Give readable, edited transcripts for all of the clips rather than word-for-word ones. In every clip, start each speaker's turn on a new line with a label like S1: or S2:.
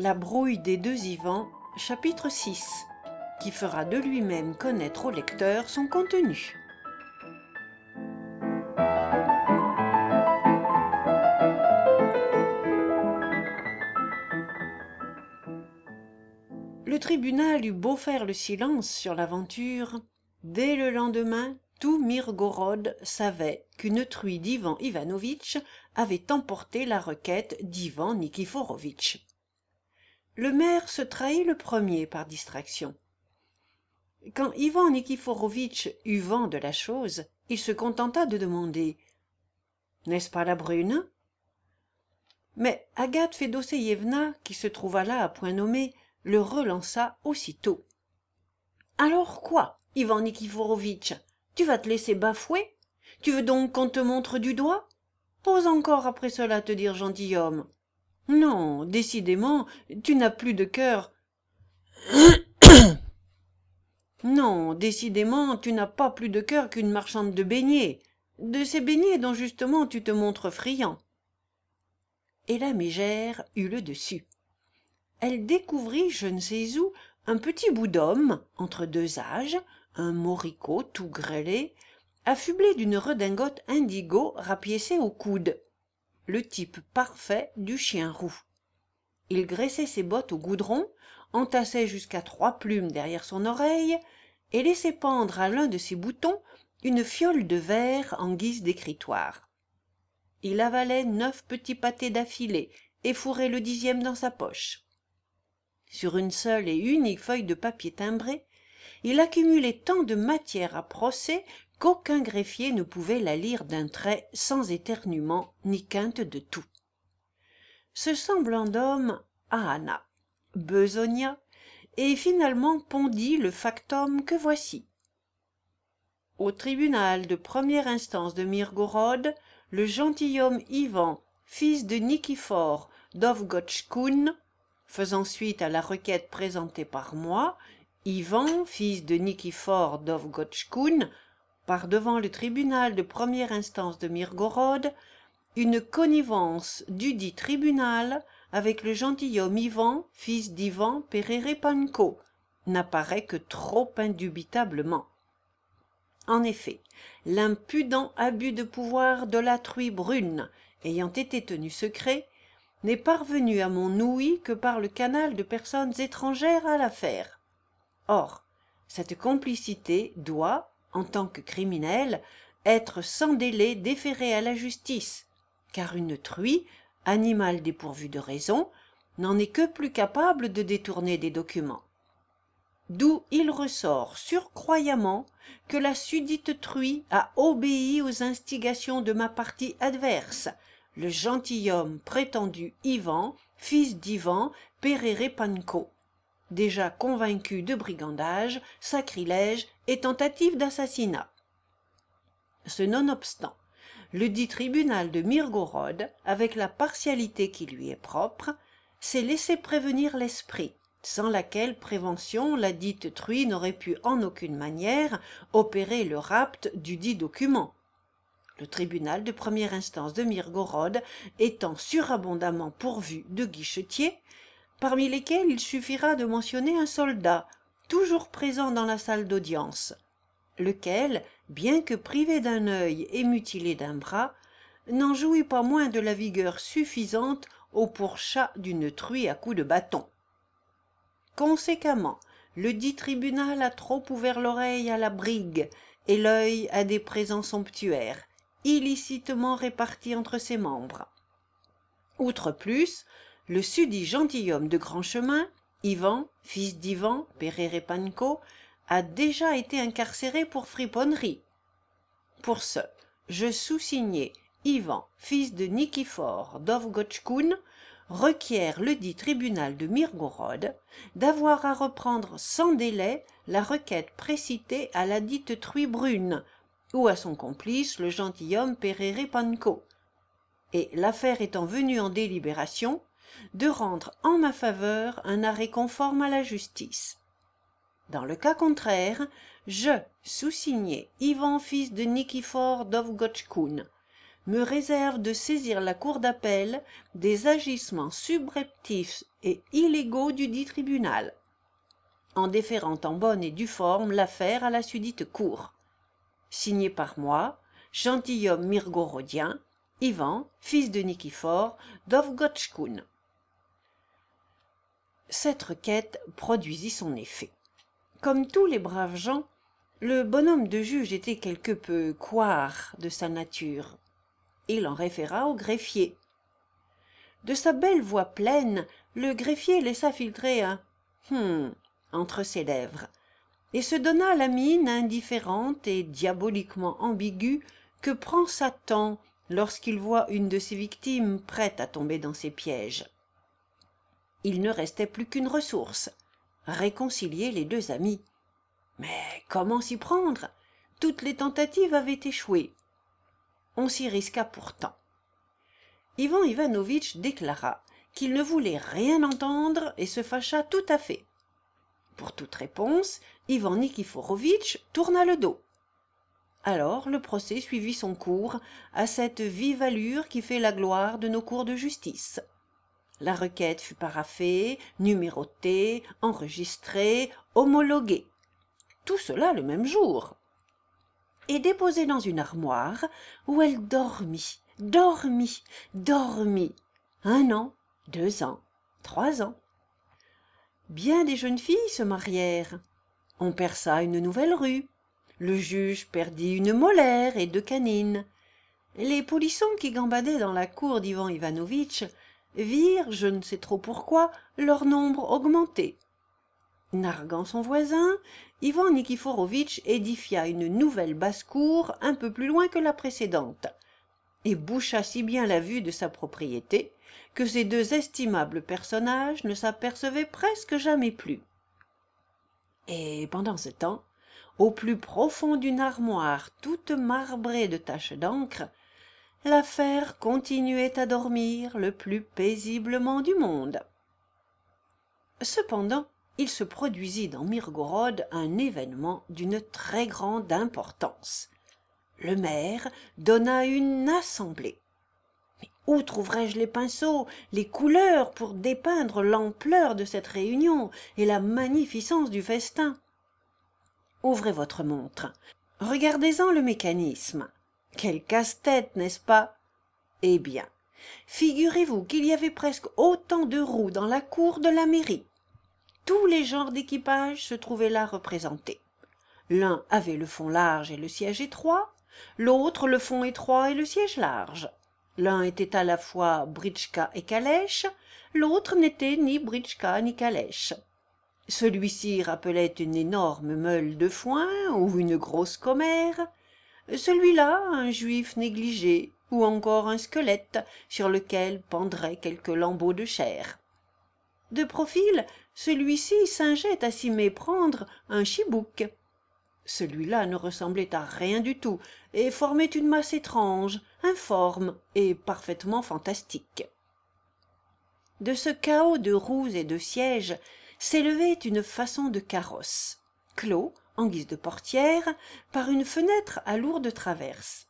S1: La brouille des deux Ivans, chapitre 6, qui fera de lui-même connaître au lecteur son contenu. Le tribunal eut beau faire le silence sur l'aventure, dès le lendemain, tout Mirgorod savait qu'une truie d'Ivan Ivanovitch avait emporté la requête d'Ivan Nikiforovitch. Le maire se trahit le premier par distraction. Quand Ivan Nikiforovitch eut vent de la chose, il se contenta de demander « N'est-ce pas la brune ?» Mais Agathe Fédoseyevna, qui se trouva là à point nommé, le relança aussitôt. « Alors quoi, Ivan Nikiforovitch, tu vas te laisser bafouer? Tu veux donc qu'on te montre du doigt? Pose encore après cela te dire gentilhomme. Non, décidément, tu n'as plus de cœur. Non, décidément, tu n'as pas plus de cœur qu'une marchande de beignets, de ces beignets dont justement tu te montres friand. » Et la mégère eut le dessus. Elle découvrit, je ne sais où, un petit bout d'homme, entre deux âges, un moricaud tout grêlé, affublé d'une redingote indigo rapiécée au coude, le type parfait du chien roux. Il graissait ses bottes au goudron, entassait jusqu'à 3 plumes derrière son oreille et laissait pendre à l'un de ses boutons une fiole de verre en guise d'écritoire. Il avalait 9 petits pâtés d'affilée et fourrait le 10e dans sa poche. Sur une seule et unique feuille de papier timbré, il accumulait tant de matière à procès qu'aucun greffier ne pouvait la lire d'un trait sans éternuement ni quinte de tout. Ce semblant d'homme ahana, besogna et finalement pondit le factum que voici. Au tribunal de première instance de Mirgorod, le gentilhomme Ivan, fils de Nikifor Dovgotchkoun, faisant suite à la requête présentée par moi, Ivan, fils de Nikifor Dovgotchkoun, par devant le tribunal de première instance de Mirgorod, une connivence dudit tribunal avec le gentilhomme Ivan, fils d'Ivan Pererepanko, n'apparaît que trop indubitablement. En effet, l'impudent abus de pouvoir de la truie brune, ayant été tenu secret, n'est parvenu à mon ouïe que par le canal de personnes étrangères à l'affaire. Or, cette complicité doit, en tant que criminelle, être sans délai déférée à la justice, car une truie, animal dépourvu de raison, n'en est que plus capable de détourner des documents. D'où il ressort surcroyamment que la sudite truie a obéi aux instigations de ma partie adverse, le gentilhomme prétendu Ivan, fils d'Ivan Pererepanko, déjà convaincu de brigandage, sacrilège et tentative d'assassinat. Ce nonobstant, le dit tribunal de Mirgorod, avec la partialité qui lui est propre, s'est laissé prévenir l'esprit, sans laquelle prévention la dite truie n'aurait pu en aucune manière opérer le rapt du dit document. Le tribunal de première instance de Mirgorod étant surabondamment pourvu de guichetiers, parmi lesquels il suffira de mentionner un soldat, toujours présent dans la salle d'audience, lequel, bien que privé d'un œil et mutilé d'un bras, n'en jouit pas moins de la vigueur suffisante au pourchat d'une truie à coups de bâton. Conséquemment, le dit tribunal a trop ouvert l'oreille à la brigue et l'œil à des présents somptuaires, illicitement répartis entre ses membres. Outre plus, le susdit gentilhomme de grand chemin, Ivan, fils d'Ivan Pererepanko, a déjà été incarcéré pour friponnerie. Pour ce, je sous-signais Ivan, fils de Nikifor Dovgotchkoun, requiert le dit tribunal de Mirgorod d'avoir à reprendre sans délai la requête précitée à la dite truie brune, ou à son complice le gentilhomme Pererepanko, et l'affaire étant venue en délibération, de rendre en ma faveur un arrêt conforme à la justice. Dans le cas contraire, je, sous-signé Ivan, fils de Nikifor Dovgotchkoun, me réserve de saisir la cour d'appel des agissements subreptices et illégaux du dit tribunal, en déférant en bonne et due forme l'affaire à la susdite cour. Signé par moi, gentilhomme mirgorodien, Ivan, fils de Nikifor, Dovgotchkoun. Cette requête produisit son effet. Comme tous les braves gens, le bonhomme de juge était quelque peu couard de sa nature. Il en référa au greffier. De sa belle voix pleine, le greffier laissa filtrer un « entre ses lèvres, et se donna la mine indifférente et diaboliquement ambiguë que prend Satan lorsqu'il voit une de ses victimes prête à tomber dans ses pièges. Il ne restait plus qu'une ressource, réconcilier les deux amis. Mais comment s'y prendre? Toutes les tentatives avaient échoué. On s'y risqua pourtant. Ivan Ivanovitch déclara qu'il ne voulait rien entendre et se fâcha tout à fait. Pour toute réponse, Ivan Nikiforovitch tourna le dos. Alors le procès suivit son cours à cette vive allure qui fait la gloire de nos cours de justice. La requête fut paraphée, numérotée, enregistrée, homologuée. Tout cela le même jour. Et déposée dans une armoire où elle dormit, 1 an, 2 ans, 3 ans. Bien des jeunes filles se marièrent. On perça une nouvelle rue. Le juge perdit une molaire et 2 canines. Les polissons qui gambadaient dans la cour d'Ivan Ivanovitch virent, je ne sais trop pourquoi, leur nombre augmenter. Narguant son voisin, Ivan Nikiforovitch édifia une nouvelle basse-cour un peu plus loin que la précédente, et boucha si bien la vue de sa propriété que ces 2 estimables personnages ne s'apercevaient presque jamais plus. Et pendant ce temps, au plus profond d'une armoire toute marbrée de taches d'encre, l'affaire continuait à dormir le plus paisiblement du monde. Cependant, il se produisit dans Mirgorod un événement d'une très grande importance. Le maire donna une assemblée. Mais où trouverais-je les pinceaux, les couleurs pour dépeindre l'ampleur de cette réunion et la magnificence du festin? Ouvrez votre montre, regardez-en le mécanisme. Quel casse-tête, n'est-ce pas? Eh bien, figurez-vous qu'il y avait presque autant de roues dans la cour de la mairie. Tous les genres d'équipage se trouvaient là représentés. L'un avait le fond large et le siège étroit, l'autre le fond étroit et le siège large. L'un était à la fois britchka et calèche, l'autre n'était ni britchka ni calèche. Celui-ci rappelait une énorme meule de foin ou une grosse commère, celui-là un juif négligé ou encore un squelette sur lequel pendraient quelques lambeaux de chair. De profil, celui-ci singeait à s'y méprendre un chibouk. Celui-là ne ressemblait à rien du tout et formait une masse étrange, informe et parfaitement fantastique. De ce chaos de roues et de sièges s'élevait une façon de carrosse, clos, en guise de portière, par une fenêtre à lourde traverse.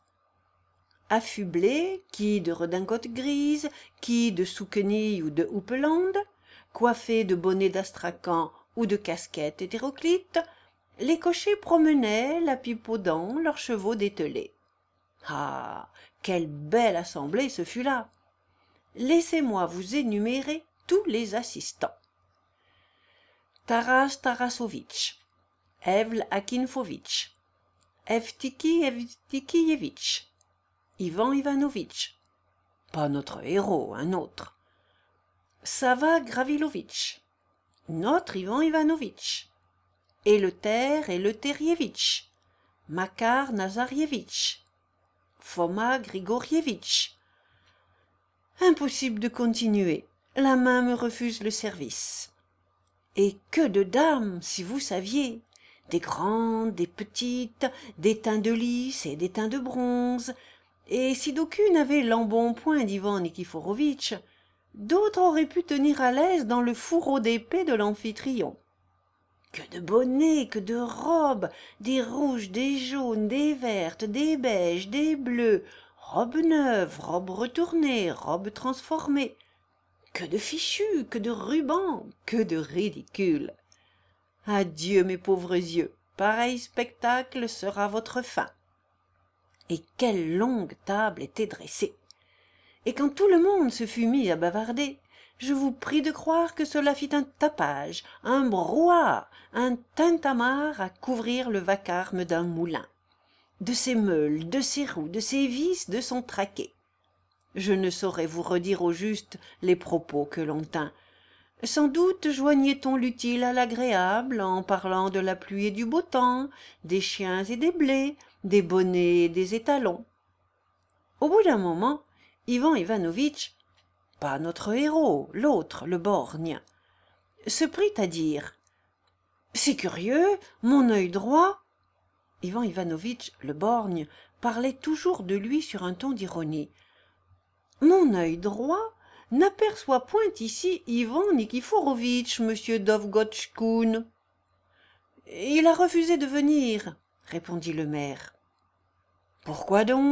S1: Affublés, qui de redingote grise, qui de souquenille ou de houppelande, coiffés de bonnets d'astrakan ou de casquettes hétéroclites, les cochers promenaient, la pipe aux dents, leurs chevaux dételés. Ah, quelle belle assemblée ce fut là! Laissez-moi vous énumérer tous les assistants. Taras Tarasovitch, Evl Akinfovitch, Evtiki Evtikiyevitch, Ivan Ivanovitch, pas notre héros, un autre, Sava Gravilovitch, notre Ivan Ivanovitch, Eleuterievitch, Makar Nazarievitch, Foma Grigorievitch. Impossible de continuer, la main me refuse le service. Et que de dames, si vous saviez, des grandes, des petites, des teints de lys et des teints de bronze, et si d'aucune avait l'embonpoint d'Ivan Nikiforovitch, d'autres auraient pu tenir à l'aise dans le fourreau d'épée de l'amphitryon. Que de bonnets, que de robes, des rouges, des jaunes, des vertes, des beiges, des bleus. Robe neuve, robe retournée, robe transformée. Que de fichus, que de rubans, que de ridicules. Adieu mes pauvres yeux, pareil spectacle sera votre fin. Et quelle longue table était dressée. Et quand tout le monde se fut mis à bavarder, je vous prie de croire que cela fit un tapage, un brouhaha, un tintamarre à couvrir le vacarme d'un moulin, de ses meules, de ses roues, de ses vis, de son traquet. Je ne saurais vous redire au juste les propos que l'on tint. Sans doute joignait-on l'utile à l'agréable en parlant de la pluie et du beau temps, des chiens et des blés, des bonnets et des étalons. Au bout d'un moment, Ivan Ivanovitch, pas notre héros, l'autre, le borgne, se prit à dire « C'est curieux, mon œil droit !» Ivan Ivanovitch, le borgne, parlait toujours de lui sur un ton d'ironie. « Mon œil droit n'aperçoit point ici Ivan Nikiforovitch, monsieur Dovgotchkoun. »« Il a refusé de venir, » répondit le maire. « Pourquoi donc ?»«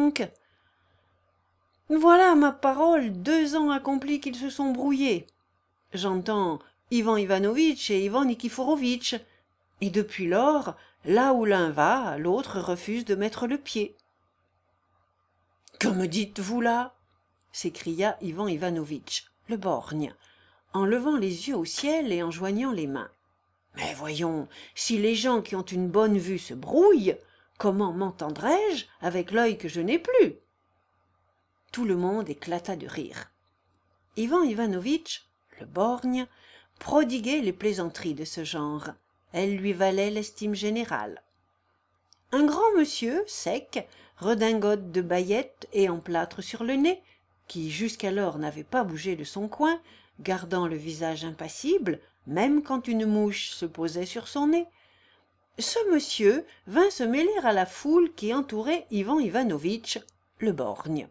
S1: Voilà ma parole 2 ans accomplis qu'ils se sont brouillés. J'entends Ivan Ivanovitch et Ivan Nikiforovitch, et depuis lors, là où l'un va, l'autre refuse de mettre le pied. »« Que me dites-vous là ?» s'écria Ivan Ivanovitch, le borgne, en levant les yeux au ciel et en joignant les mains. « Mais voyons, si les gens qui ont une bonne vue se brouillent, comment m'entendrai-je avec l'œil que je n'ai plus ?» Tout le monde éclata de rire. Ivan Ivanovitch, le borgne, prodiguait les plaisanteries de ce genre. Elles lui valaient l'estime générale. Un grand monsieur, sec, redingote de baillettes et en plâtre sur le nez, qui jusqu'alors n'avait pas bougé de son coin, gardant le visage impassible, même quand une mouche se posait sur son nez, ce monsieur vint se mêler à la foule qui entourait Ivan Ivanovitch, le borgne.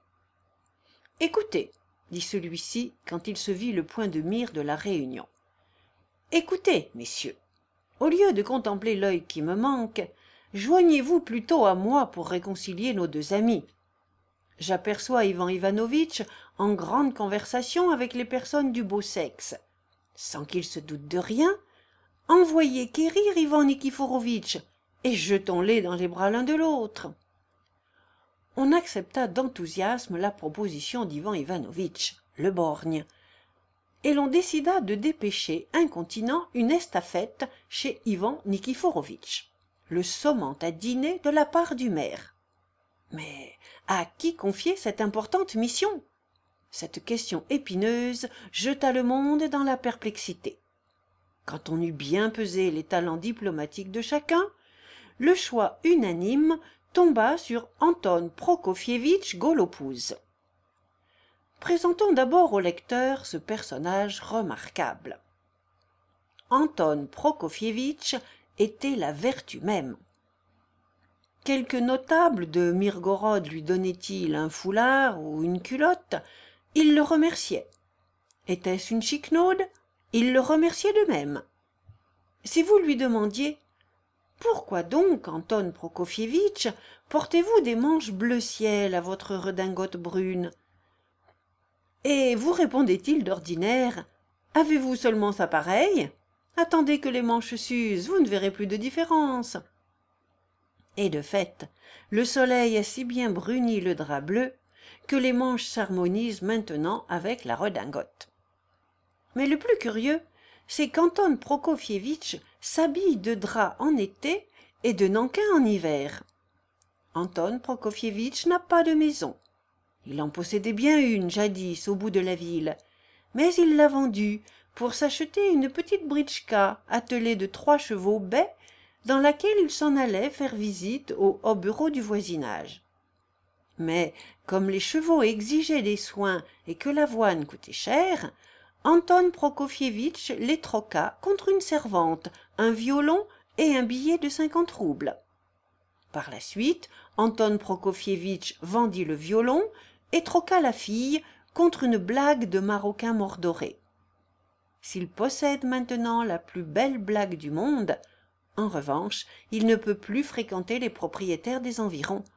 S1: « Écoutez, » dit celui-ci quand il se vit le point de mire de la réunion. « Écoutez, messieurs, au lieu de contempler l'œil qui me manque, joignez-vous plutôt à moi pour réconcilier nos 2 amis. J'aperçois Ivan Ivanovitch en grande conversation avec les personnes du beau sexe. Sans qu'il se doute de rien, envoyez quérir Ivan Nikiforovitch et jetons-les dans les bras l'un de l'autre. » On accepta d'enthousiasme la proposition d'Ivan Ivanovitch, le borgne, et l'on décida de dépêcher incontinent une estafette chez Ivan Nikiforovitch, le sommant à dîner de la part du maire. Mais à qui confier cette importante mission? Cette question épineuse jeta le monde dans la perplexité. Quand on eut bien pesé les talents diplomatiques de chacun, le choix unanime tomba sur Anton Prokofievitch Golopouz. Présentons d'abord au lecteur ce personnage remarquable. Anton Prokofievitch était la vertu même. Quelques notables de Mirgorod lui donnaient-ils un foulard ou une culotte, il le remerciait. Était-ce une chiquenaude, il le remerciait de même. Si vous lui demandiez « Pourquoi donc, Anton Prokofievitch, portez-vous des manches bleu ciel à votre redingote brune ?» Et vous répondait-il d'ordinaire « Avez-vous seulement ça pareil? Attendez que les manches s'usent, vous ne verrez plus de différence. » Et de fait, le soleil a si bien bruni le drap bleu que les manches s'harmonisent maintenant avec la redingote. Mais le plus curieux, c'est qu'Anton Prokofievitch s'habille de drap en été et de nankin en hiver. Anton Prokofievitch n'a pas de maison. Il en possédait bien une jadis au bout de la ville, mais il l'a vendue pour s'acheter une petite britchka attelée de 3 chevaux bais dans laquelle il s'en allait faire visite aux hobereaux du voisinage. Mais comme les chevaux exigeaient des soins et que l'avoine coûtait cher, Anton Prokofievitch les troqua contre une servante, un violon et un billet de 50 roubles. Par la suite, Anton Prokofievitch vendit le violon et troqua la fille contre une blague de maroquin mordoré. S'il possède maintenant la plus belle blague du monde, en revanche, il ne peut plus fréquenter les propriétaires des environs.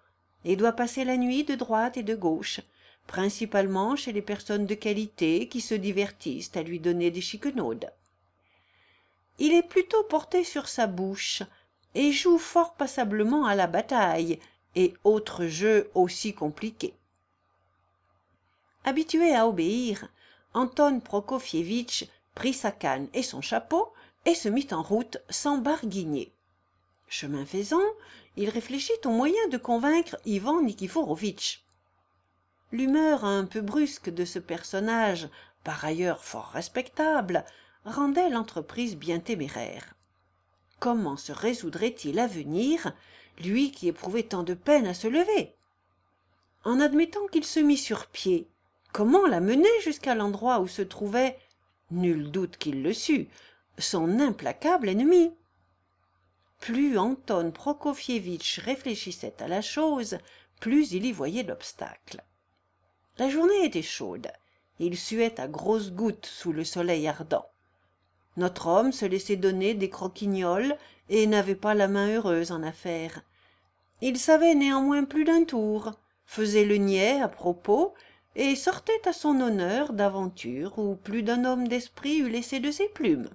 S1: et doit passer la nuit de droite et de gauche, principalement chez les personnes de qualité qui se divertissent à lui donner des chiquenaudes. Il est plutôt porté sur sa bouche et joue fort passablement à la bataille et autres jeux aussi compliqués. Habitué à obéir, Anton Prokofievitch prit sa canne et son chapeau et se mit en route sans barguigner. Chemin faisant, il réfléchit aux moyens de convaincre Ivan Nikiforovitch. L'humeur un peu brusque de ce personnage, par ailleurs fort respectable, rendait l'entreprise bien téméraire. Comment se résoudrait-il à venir, lui qui éprouvait tant de peine à se lever? En admettant qu'il se mit sur pied, comment la mener jusqu'à l'endroit où se trouvait, nul doute qu'il le sût, son implacable ennemi? Plus Anton Prokofievitch réfléchissait à la chose, plus il y voyait l'obstacle. La journée était chaude, il suait à grosses gouttes sous le soleil ardent. Notre homme se laissait donner des croquignoles et n'avait pas la main heureuse en affaires. Il savait néanmoins plus d'un tour, faisait le niais à propos, et sortait à son honneur d'aventures où plus d'un homme d'esprit eût laissé de ses plumes.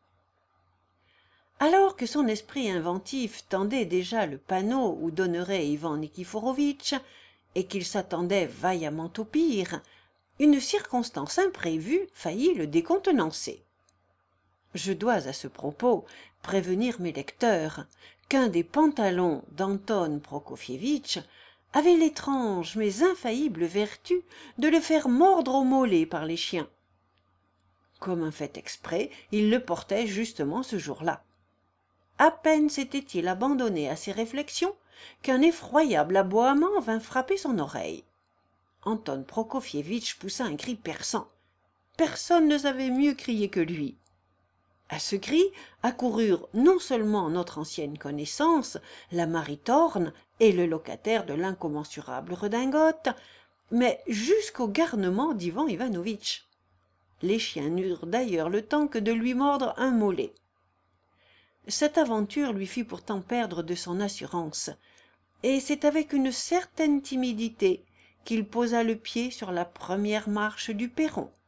S1: Alors que son esprit inventif tendait déjà le panneau où donnerait Ivan Nikiforovitch, et qu'il s'attendait vaillamment au pire, une circonstance imprévue faillit le décontenancer. Je dois à ce propos prévenir mes lecteurs qu'un des pantalons d'Anton Prokofievitch avait l'étrange mais infaillible vertu de le faire mordre au mollet par les chiens. Comme un fait exprès, il le portait justement ce jour-là. À peine s'était-il abandonné à ses réflexions qu'un effroyable aboiement vint frapper son oreille. Anton Prokofievitch poussa un cri perçant. Personne ne savait mieux crier que lui. À ce cri accoururent non seulement notre ancienne connaissance, la Maritorne et le locataire de l'incommensurable redingote, mais jusqu'au garnement d'Ivan Ivanovitch. Les chiens n'eurent d'ailleurs le temps que de lui mordre un mollet. Cette aventure lui fit pourtant perdre de son assurance, et c'est avec une certaine timidité qu'il posa le pied sur la première marche du perron.